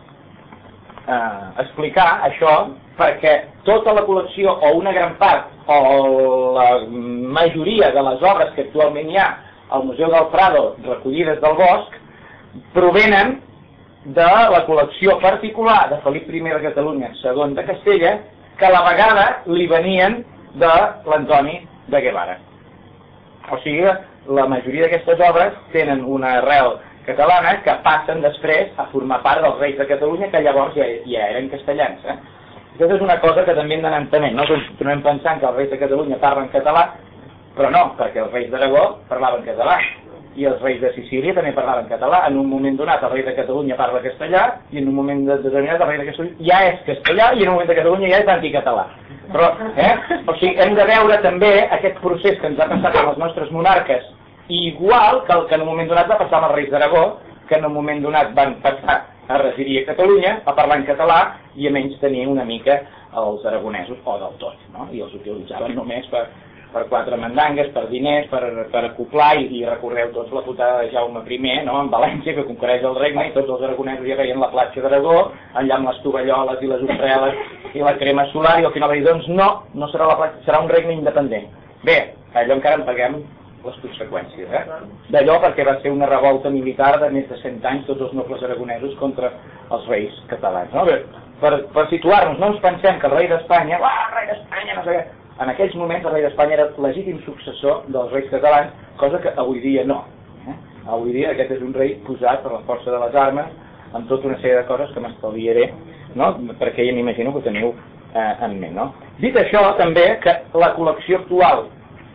explicar això perquè tota la col·lecció o una gran part o la majoria de les obres que actualment hi ha al Museu del Prado recollides del Bosc provenen de la col·lecció particular de Felip I de Catalunya, II de Castella, que a la vegada li venien de l'Antoni de Guevara. O sigui, la majoria d'aquestes obres tenen una arrel catalana que passen després a formar part dels Reis de Catalunya, que llavors ja eren castellans. Aquesta és una cosa que també hem d'anar entenent, no? Continuem pensant que els Reis de Catalunya parlen català, però no, perquè els Reis d'Aragó parlaven català i els Reis de Sicília també parlaven català. En un moment donat el Rei de Catalunya parla castellà i en un moment determinat el Rei de Catalunya ja és castellà i en un moment de Catalunya ja és anticatalà. Però, o sigui, hem de veure també aquest procés que ens ha passat amb els nostres monarques, igual que el que en un moment donat va passar amb els Reis d'Aragó, que en un moment donat van passar a residir a Catalunya, a parlar en català i a menys tenir una mica els aragonesos, o del tot, no? I els utilitzaven només per quatre mandangues, per diners, per acoplar i recorreu tots la putada de Jaume I, no?, en València, que conquereix el regne i tots els aragonesos ja veien la platja d'Aragó, allà amb les tovalloles i les ostreles i la crema solar, i al final va dir, doncs no serà la platja, serà un regne independent. Bé, allò encara en paguem les conseqüències, d'allò perquè va ser una revolta militar de més de 100 anys tots els nobles aragonesos contra els reis catalans, no? Bé, per situar-nos, no ens pensem que el rei d'Espanya, el rei d'Espanya, no sé què. En aquells moments el rei d'Espanya era legítim successor dels reis catalans, cosa que avui dia no. Avui dia aquest és un rei posat per la força de les armes, amb tota una sèrie de coses que m'estalviaré, no?, perquè ja m'imagino que ho teniu en ment, no? Dit això, també, que la col·lecció actual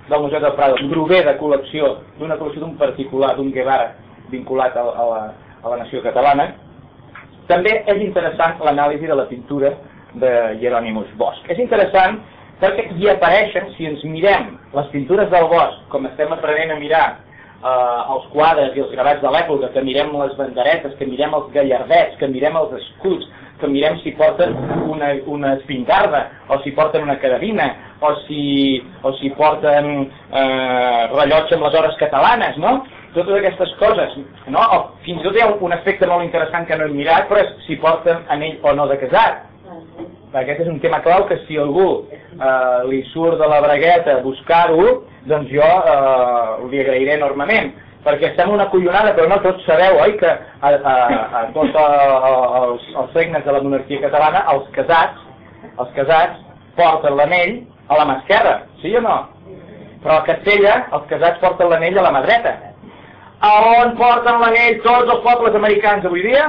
del Museu del Prado prové d'una col·lecció d'un particular, d'un Guevara vinculat a la nació catalana. També és interessant l'anàlisi de la pintura de Jerònimus Bosch. És interessant perquè hi apareixen, si ens mirem les pintures del Bosch, com estem aprenent a mirar els quadres i els gravats de l'època, que mirem les banderetes, que mirem els gallardets, que mirem els escuts, que mirem si porten una espingarda, o si porten una carabina, o si porten rellotge amb les hores catalanes, no? Totes aquestes coses, no? O fins i tot hi ha un aspecte molt interessant que no hem mirat, però és si porten anell o no de casat. Aquest és un tema clau que si algú li surt de la bragueta buscar-ho, doncs jo li agrairé enormement, perquè estem una collonada, però no tots sabeu, oi, que a tots els regnes de la monarquia catalana els casats porten l'anell a la mà esquerra, sí o no? Però a Castella els casats porten l'anell a la mà dreta. A on porten l'anell tots els pobles americans avui dia?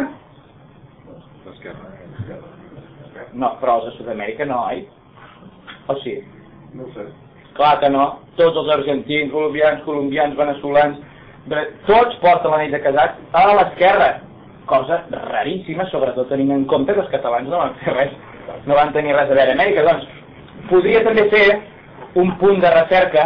No, però els de Sud-amèrica no, oi? O sí? No ho sé. Clar que no. Tots els argentins, colombians, veneçolans, tots porten l'anell de casat a l'esquerra. Cosa raríssima, sobretot tenint en compte que els catalans no van fer res, no van tenir res a veure a Amèrica. Doncs podria també ser un punt de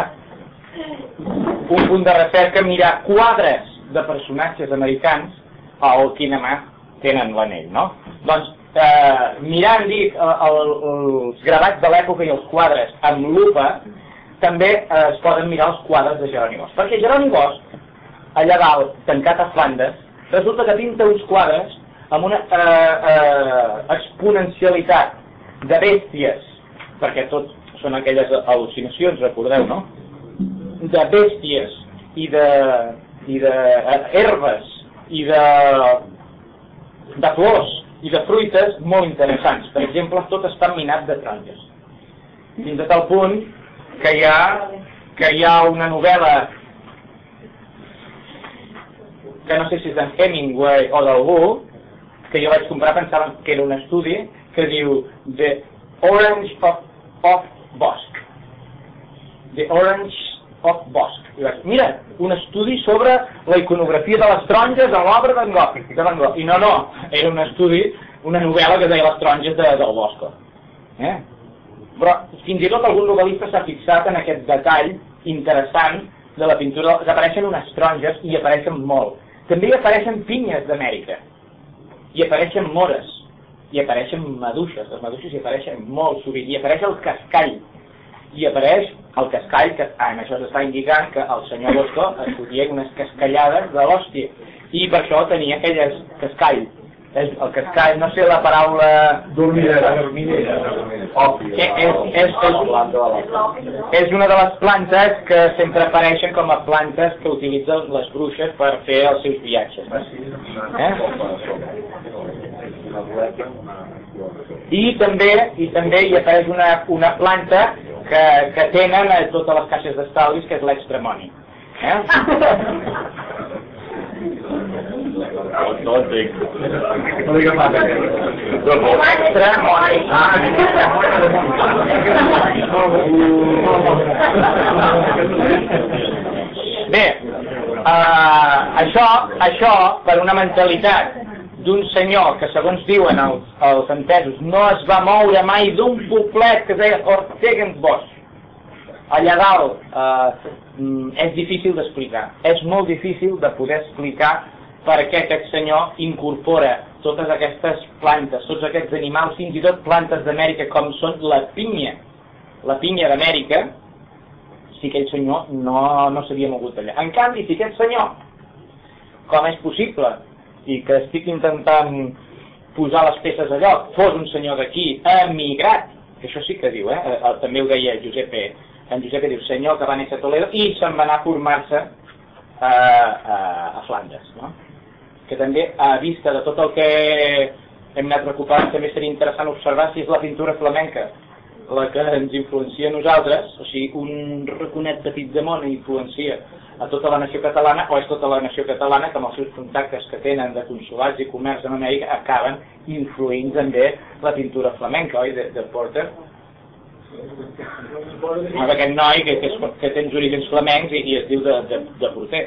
recerca mirar quadres de personatges americans al quina mà tenen l'anell, no? Doncs mirant, dic, els gravats de l'època i els quadres amb lupa, també es poden mirar els quadres de Jerònim Bosch. Perquè Jerònim Bosch, allà dalt, tancat a Flandes, resulta que pinta uns quadres amb una exponencialitat de bèsties, perquè tot són aquelles al·lucinacions, recordeu, no? De bèsties i de herbes i de flors i de fruites molt interessants. Per exemple, tot està minat de taronges. Fins a tal punt que hi ha una novel·la que no sé si és d'en Hemingway o d'algú, que jo vaig comprar pensant que era un estudi, que diu The Orange of Bosch. The Orange of Bosch. I vaig, mira, un estudi sobre la iconografia de les taronges en l'obra d'en Gogh. I no, era un estudi, una novel·la que deia les taronges del Bosco. Però fins i tot algun novel·lista s'ha fixat en aquest detall interessant de la pintura. Apareixen unes taronges i apareixen molt. També hi apareixen pinyes d'Amèrica. Hi apareixen mores. Hi apareixen maduixes. Les maduixes hi apareixen molt sovint. Hi apareix el cascall. I apareix el cascall, que amb això s'està indicant que el senyor Bosco es fotia unes cascallades de l'hòstia. I per això tenia aquelles cascall. El cascall, no sé la paraula... Dormidera. És una de les plantes que sempre apareixen com a plantes que utilitzen les bruixes per fer els seus viatges. I també hi apareix una planta que tenen a totes les caixes d'estalvis, que és l'extramoni. Bé, això per una mentalitat d'un senyor que, segons diuen els entesos, no es va moure mai d'un poblet que es deia Ortegensbosch. Allà dalt és difícil d'explicar. És molt difícil de poder explicar per què aquest senyor incorpora totes aquestes plantes, tots aquests animals, fins i tot plantes d'Amèrica com són la pinya d'Amèrica, si aquell senyor no s'havia mogut allà. En canvi, si aquest senyor, com és possible, i que estic intentant posar les peces a lloc, fos un senyor d'aquí, emigrat, que això sí que diu, també ho deia en Josep diu, senyor que va néixer a Toledo i se'n va anar a formar-se a Flandes, no? Que també a vista de tot el que hem anat recuperant també seria interessant observar si és la pintura flamenca la que ens influencia a nosaltres, o sigui, un raconet petit de món influencia a tota la nació catalana, o és tota la nació catalana que amb els seus contactes que tenen de consulats i comerç en Amèrica acaben influint també la pintura flamenca, oi, de Porter. Aquest noi que té uns orígens flamencs i es diu de porter.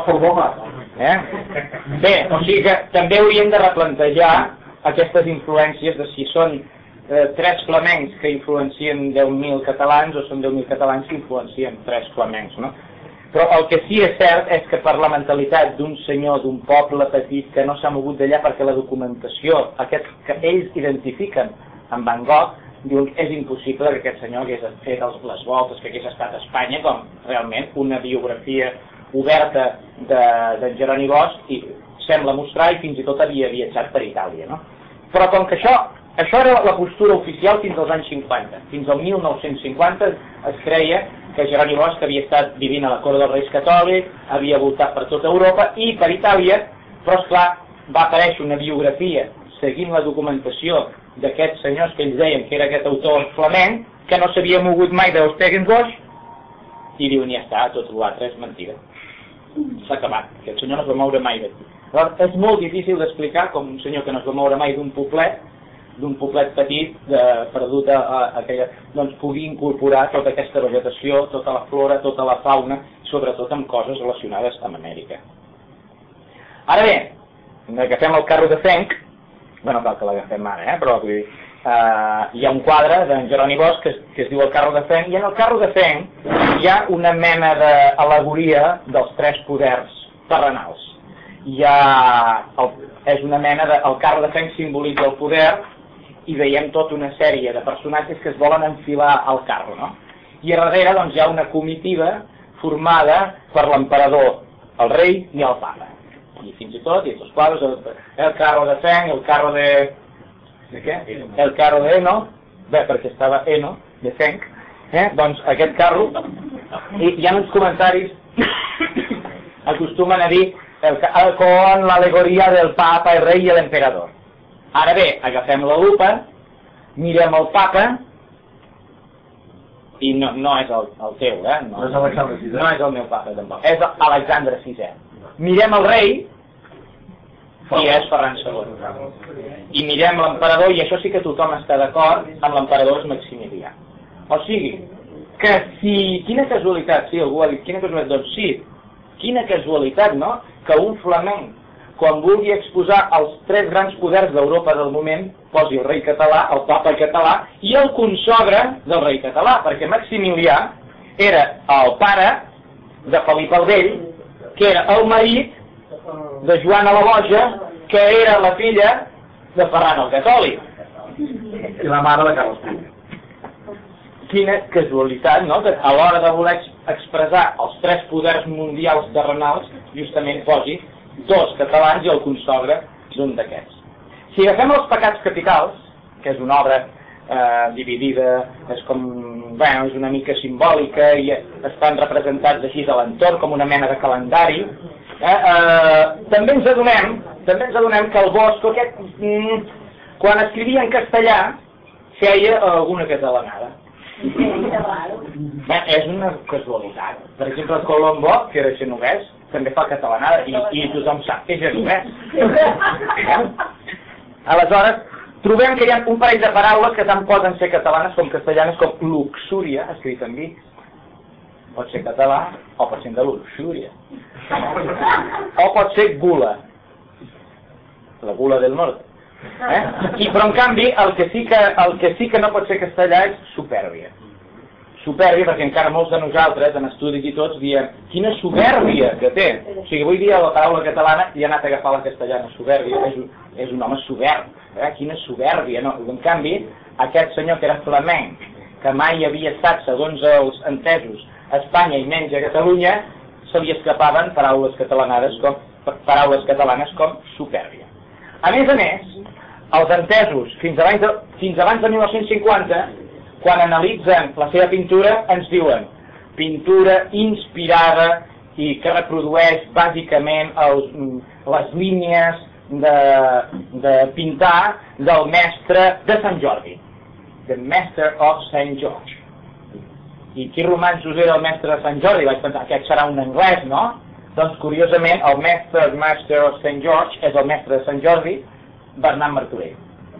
Bé, o sigui que també hauríem de replantejar aquestes influències de si són 3 flamencs que influencien 10.000 catalans o són 10.000 catalans que influencien 3 flamencs, no? Però el que sí és cert és que per la mentalitat d'un senyor, d'un poble petit que no s'ha mogut d'allà perquè la documentació, aquest que ells identifiquen amb Van Gogh, diuen que és impossible que aquest senyor hagués fet les voltes, que hagués estat a Espanya, com realment una biografia oberta d'en Jeroni Bosch i sembla mostrar i fins i tot havia viatjat per Itàlia, no? Però com que això era la postura oficial fins als anys 50. Fins al 1950 es creia que Jeroni Bosch havia estat vivint a la cort dels Reis Catòlics, havia voltat per tota Europa i per Itàlia, però esclar, va aparèixer una biografia seguint la documentació d'aquests senyors que ells deien que era aquest autor flamenc, que no s'havia mogut mai dels Tegenbosch, i diuen, ja està, tot l'altre és mentida. S'ha acabat, aquest senyor no es va moure mai d'aquí. És molt difícil d'explicar com un senyor que no es va moure mai d'un poblet petit perdut a aquella, doncs pugui incorporar tota aquesta vegetació, tota la flora, tota la fauna, sobretot amb coses relacionades amb Amèrica. Ara bé, agafem el carro de fenc, bé, no cal que l'agafem ara, però vull dir, hi ha un quadre d'en Jeroni Bosch que es diu el carro de fenc, i en el carro de fenc hi ha una mena d'al·legoria dels 3 poders terrenals. És una mena de... El carro de fenc simbolitza el poder i veiem tota una sèrie de personatges que es volen enfilar al carro, no? I a darrere doncs, hi ha una comitiva formada per l'emperador, el rei i el papa. I fins i tot, i els quadres, el carro de fenc, el carro de... De què? El carro de Eno, bé, perquè estava Eno, de fenc, doncs aquest carro, i hi ha uns comentaris acostumen a dir con l'al·legoria del papa, el rei i l'emperador. Ara bé, agafem la lupa, mirem el papa, i no és el teu, no és Alexandre VI. No és el meu papa, tampoc. És Alexandre VI. Mirem el rei, i és Ferran II. I mirem l'emperador, i això sí que tothom està d'acord, amb l'emperador és Maximilià. O sigui, que si... Quina casualitat, sí, algú ha dit, quina casualitat? Doncs sí, quina casualitat, no?, que un flamenc, quan vulgui exposar els 3 grans poders d'Europa del moment, posi el rei català, el papa català i el consogre del rei català, perquè Maximilià era el pare de Felip el Vell, que era el marit de Joana la Boja, que era la filla de Ferran el Catòlic. I la mare de Carles I. Quina casualitat, no?, que a l'hora de voler expressar els 3 poders mundials terrenals, justament posi 2 catalans i el consogre d'un d'aquests. Si agafem els pecats capitals, que és una obra dividida, és com, bueno, és una mica simbòlica i estan representats així a l'entorn com una mena de calendari, també ens adonem que el Bosch, quan escrivia en castellà, feia alguna catalanada. Bé, és una casualitat. Per exemple, Colombo, que era genovès, també fa catalanada i tothom sap que és genovès. Aleshores, trobem que hi ha un parell de paraules que tant poden ser catalanes com castellanes, com luxúria, escrit en vi. Pot ser català o pot ser de luxúria. O pot ser gula. La gula del nord. Però en canvi el que sí que no pot ser castellà és supèrbia. Supèrbia perquè encara molts de nosaltres en estudis i tots diem quina supèrbia que té. O sigui, avui dia la paraula catalana i ha anat a agafar la castellana, supèrbia, és un home soberb, quina supèrbia, no? En canvi, aquest senyor que era flamenc, que mai havia estat, segons els entesos, a Espanya i menys a Catalunya, se li escapaven paraules catalanes com supèrbia. A més, els entesos, fins abans de 1950, quan analitzen la seva pintura, ens diuen pintura inspirada i que reprodueix bàsicament les línies de pintar del mestre de Sant Jordi, the Master of St. George. I qui romansos era el mestre de Sant Jordi? Vaig pensar, aquest serà un anglès, no? Doncs, curiosament, el Master of St. George és el mestre de Sant Jordi, Bernat Martorell.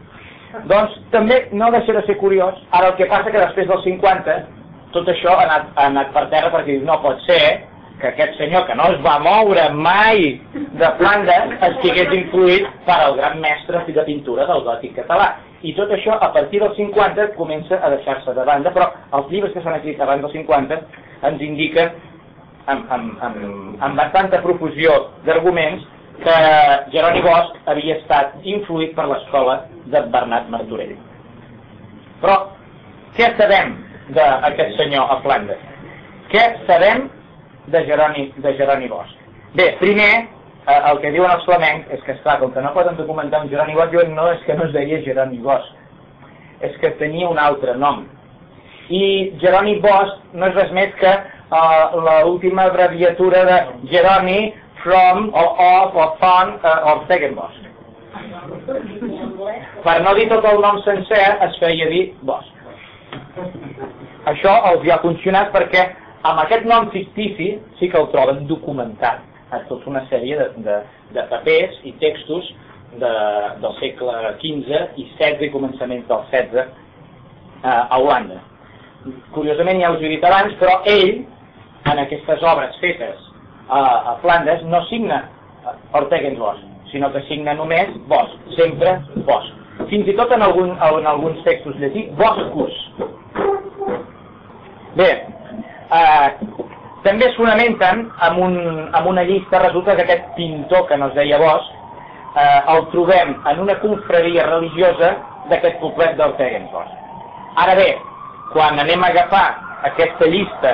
Doncs també no deixa de ser curiós. Ara el que passa que després dels 50 tot això ha anat per terra, perquè no pot ser que aquest senyor que no es va moure mai de Flandes estigués influït per el gran mestre de pintura del gòtic català. I tot això a partir dels 50 comença a deixar-se de banda, però els llibres que s'han escrit abans dels 50 ens indiquen amb bastanta profusió d'arguments que Jeroni Bosch havia estat influït per l'escola de Bernat Martorell. Però què sabem d'aquest senyor a Flandes? Què sabem de Jeroni Bosch? Bé, primer, el que diuen els flamencs és que, esclar, com que no poden documentar un Jeroni Bosch, és que no es deia Jeroni Bosch, és que tenia un altre nom. I Jeroni Bosch no és res més que l'última abreviatura de Jeroni from, of, from, of Stegenbosch. Per no dir tot el nom sencer, es feia dir Bosch. Això els ha funcionat perquè amb aquest nom fictici sí que el troben documentat a tota una sèrie de papers i textos del segle XV i XVI i començaments del XVI a Holanda. Curiosament, ja us ho he dit abans, però ell, en aquestes obres fetes a Flandes, no signa Ortegenbosch, sinó que signa només Bosch, sempre Bosch. Fins i tot en alguns textos llatí, Boscus. Bé, també es fonamenten amb una llista. Resulta que aquest pintor que no es deia Bosch el trobem en una confraria religiosa d'aquest poblet d'Ortegenbosch. Ara bé, quan anem a agafar aquesta llista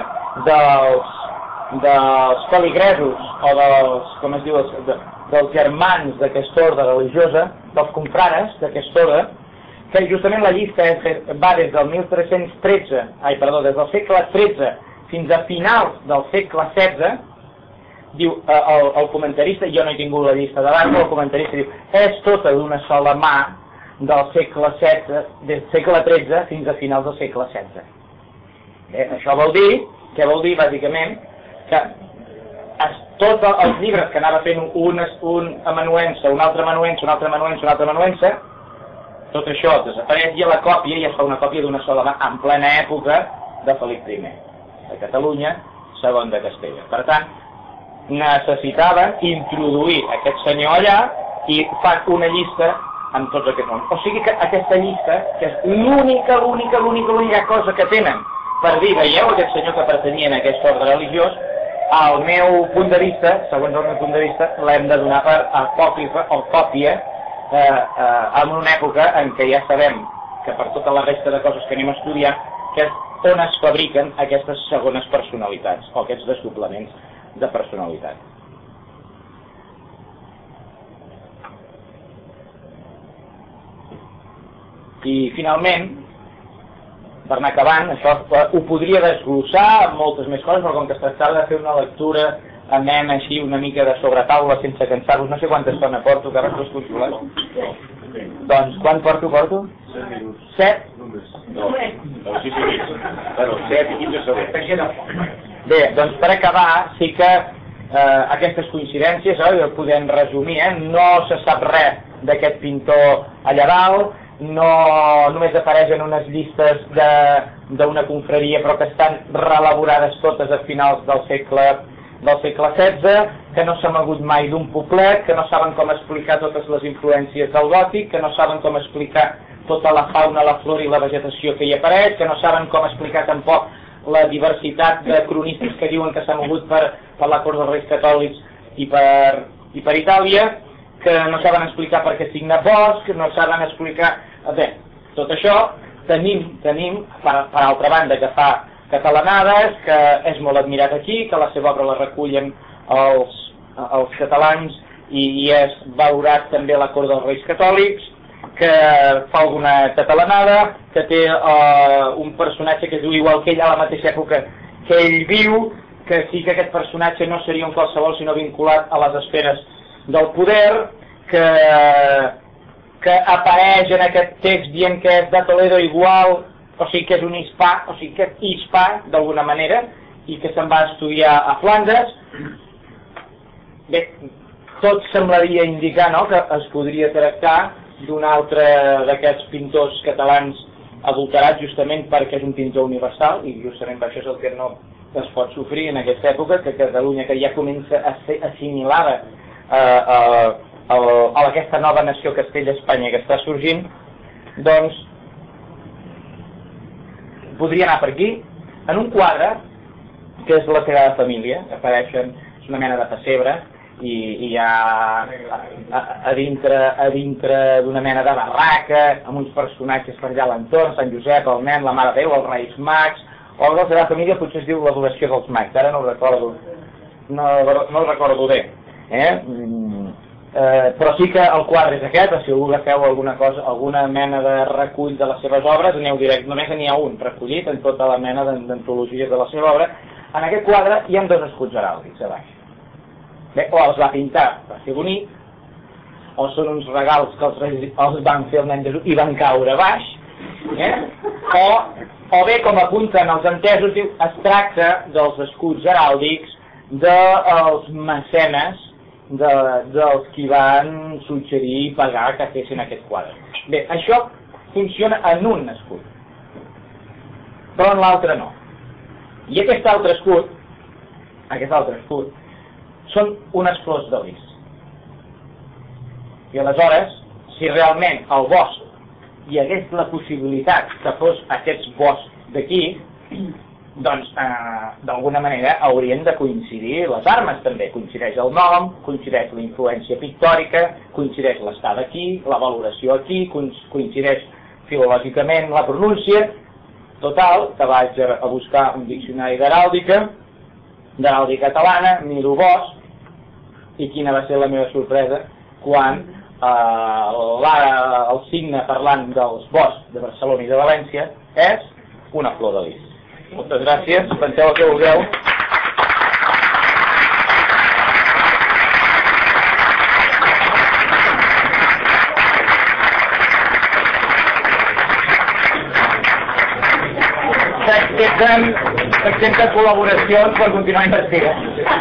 dels feligresos o dels germans d'aquesta ordre religiosa, dels confrares d'aquesta ordre, que justament la llista va des del 1313, des del segle XIII fins a finals del segle XVI, diu el comentarista, jo no he tingut la llista davant, però el comentarista diu, és tota d'una sola mà del segle XVI, del segle XIII fins a finals del segle XVI. Això vol dir, què vol dir bàsicament? Que tots els llibres que anava fent un amanuense, un altre amanuense, un altre amanuense, un altre amanuense, tot això desapareix i a la còpia ja es fa una còpia d'una sola mà en plena època de Felip I, de Catalunya, segon de Castella. Per tant, necessitaven introduir aquest senyor allà i fan una llista amb tots aquests noms. O sigui que aquesta llista, que és l'única cosa que tenen per dir, veieu aquest senyor que pertanyia a aquest ordre religiós, al meu punt de vista, segons el meu punt de vista, l'hem de donar per apòcrifa o còpia en una època en què ja sabem que per tota la resta de coses que anem a estudiar, que és on es fabriquen aquestes segones personalitats o aquests desdoblaments de personalitat. I finalment, per anar acabant, això ho podria desglossar amb moltes més coses, però com que es tractava de fer una lectura amena així una mica de sobretaula sense cansar-vos, no sé quanta estona porto, que ara us controlat. Doncs, quan porto? 7 minuts. 7? No, 6 i mig. Bueno, 7 i 15 segons. Bé, doncs per acabar, sí que aquestes coincidències, ho podem resumir, no se sap res d'aquest pintor allà dalt, no només apareixen unes llistes d'una confraria, però que estan reelaborades totes a finals del segle XVI, que no s'ha mogut mai d'un poblet, que no saben com explicar totes les influències del gòtic, que no saben com explicar tota la fauna, la flora i la vegetació que hi apareix, que no saben com explicar tampoc la diversitat de cronistes que diuen que s'ha mogut per la cort dels reis catòlics i per Itàlia, que no saben explicar per què signa Bosch, que no saben explicar... Bé, tot això tenim per altra banda, que fa catalanades, que és molt admirat aquí, que la seva obra la recullen els catalans i és valorat també a la cort dels reis catòlics, que fa alguna catalanada, que té un personatge que es diu igual que ell a la mateixa època que ell viu, que sí que aquest personatge no seria un qualsevol sinó vinculat a les esferes del poder, que apareix en aquest text dient que és de Toledo igual, o sigui que és un hispà, o sigui que és hispà d'alguna manera, i que se'n va estudiar a Flandes. Bé, tot semblaria indicar, no?, que es podria tractar d'un altre d'aquests pintors catalans adulterats justament perquè és un pintor universal, i justament per això és el que no es pot sofrir en aquesta època, que Catalunya, que ja comença a ser assimilada a aquesta nova nació Castella-Espanya que està sorgint, doncs podria anar per aquí. En un quadre, que és la Sagrada Família, apareixen, és una mena de pessebre, i hi ha a dintre d'una mena de barraca, amb uns personatges per allà a l'entorn, Sant Josep, el nen, la Mare de Déu, els Reis Mags, o la Sagrada Família potser es diu l'adoració dels mags, ara no ho recordo, no ho recordo bé, però sí que el quadre és aquest. Si algú agafeu alguna cosa, alguna mena de recull de les seves obres, aneu direct, només n'hi ha un recollit en tota la mena d'antologies de la seva obra. En aquest quadre hi ha 2 escuts heràldics a baix. Bé, o els va pintar per ser bonic, o són uns regals que els van fer el nen Jesús i van caure a baix, o bé, com apunten els entesos, es tracta dels escuts heràldics dels mecenes, dels qui van suggerir i pagar que fessin aquest quadre. Bé, això funciona en un escut, però en l'altre no. I aquest altre escut són unes flors de lis. I aleshores, si realment al bosc hi hagués la possibilitat que fos aquest bosc d'aquí, doncs d'alguna manera haurien de coincidir les armes també. Coincideix el nom, coincideix la influència pictòrica, coincideix l'estada aquí, la valoració aquí, coincideix filològicament la pronúncia. Total, que vaig a buscar un diccionari d'heràldica catalana, miro bosc, i quina va ser la meva sorpresa quan el signe parlant dels boscs de Barcelona i de València és una flor de lis. Moltes gràcies, penseu el que vulgueu. S'accepten col·laboracions per continuar investigant.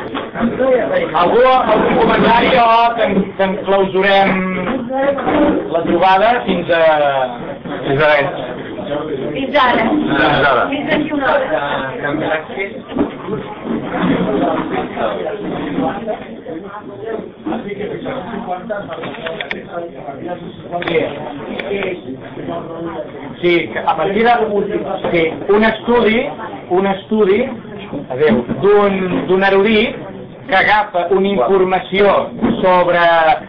Algun comentari o que clausurem la trobada fins a... Fins ara. Fins d'aquí una hora. Sí, a partir d'un estudi d'un erudit que agafa una informació sobre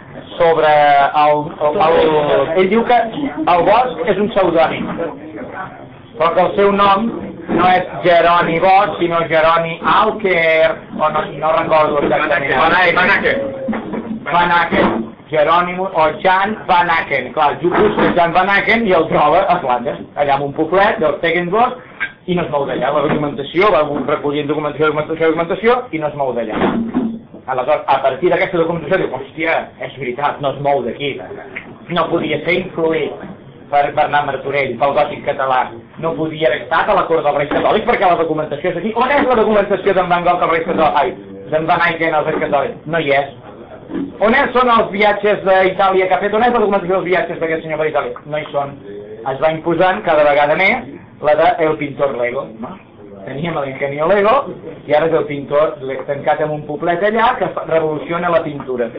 ell diu que el bosc és un pseudònim, però que el seu nom no és Jeroni Bosch, sinó Jeroni Alker, o no recordo exactament. Van Aken, Jerònimo, o Jan Van Aken. Clar, jo busco Jan Van Aken i el troba a Flandes, allà en un poblet del Tegenbos, i no es mou d'allà. La documentació, va recollint documentació, i no es mou d'allà. Aleshores, a partir d'aquesta documentació, diu, hòstia, és veritat, no es mou d'aquí. No podia ser influït per Bernat Martorell, pel gòtic català. No podia haver estat a la cort dels Reis Catòlics perquè la documentació és aquí. On és la documentació d'en Van Gogh als Reis Catòlics? Ai, d'en Van Eyck als Reis Catòlics? No hi és. On són els viatges d'Itàlia que ha fet? On és la documentació dels viatges d'aquest senyor per Itàlia? No hi són. Es va imposant cada vegada més la de El Pintor Lego, no? Teníem l'Ingenio Lego i ara és el pintor tancat en un poblet allà que revoluciona la pintura.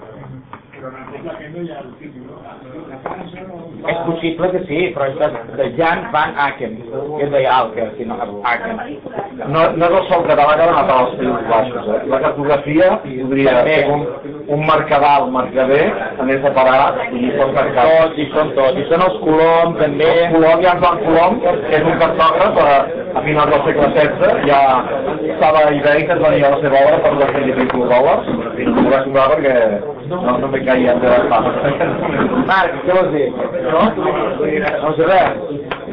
És possible que sí, però és de Jan Van Aken, que és de Alker, sinó Aken. No és el sol català que ha d'agafar els Països Baixos, eh? La cartografia podria ser un marcadal, marcader, anés separat i són marcats. Tots, i són els Colom, també. Els Colom, ja en Joan Colom, que és un cartògraf, a finals del segle XVI, ja estava ibèric, que es venia la seva obra per $250, i no m'ho va semblar perquè no me caia de la fama. Marc, què vols dir? No? No sé res.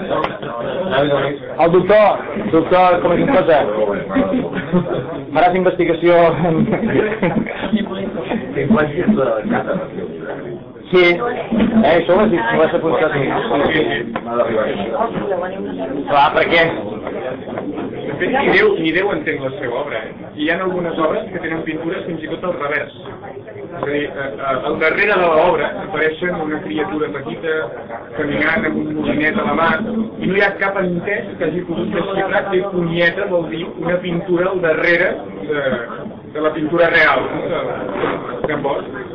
El doctor, com és una cosa? Faràs investigació... Sí, això ho has apuntat. Clar, per què? De fet, ni Déu entén la seva obra, I hi ha algunes obres que tenen pintures fins i tot al revers. És a dir, al darrere de l'obra apareixen una criatura petita caminant amb un molinet a la mà i no hi ha cap entès que hagi pogut desxifrar que punyeta vol dir una pintura al darrere de la pintura real de Bosch.